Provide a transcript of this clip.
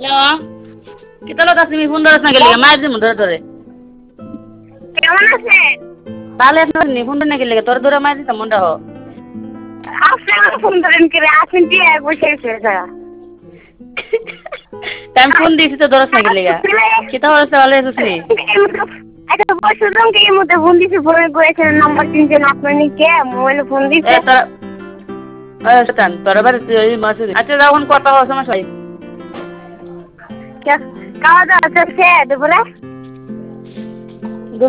Hello কি তাহলে তুমি ফোন ধরছ না গেলে মায়ের দিন ধরে ধরে কেমন আছেন? তাহলে আপনার নি ফোন না গেলে তোর ধরে মায়ের দিতাম মনটা হো আপনারা ফোন ধরেন করে আছেন কি বসে গেছে টাইম ফোন দিয়েছি তো ধরছ না গেলে কি তাহলে তাহলে সুসনি আচ্ছা বসুন কি এর মধ্যে ফোন দিছি ফোনে করেছেন নাম্বার চিনছেন আপনার কে মোবাইলে ফোন দিছে তোরা তোরা বাড়ি মাসুরি আচ্ছা যখন কথা হওয়ার সমস্যা খাওয়া দাওয়া চলছে দুপুরে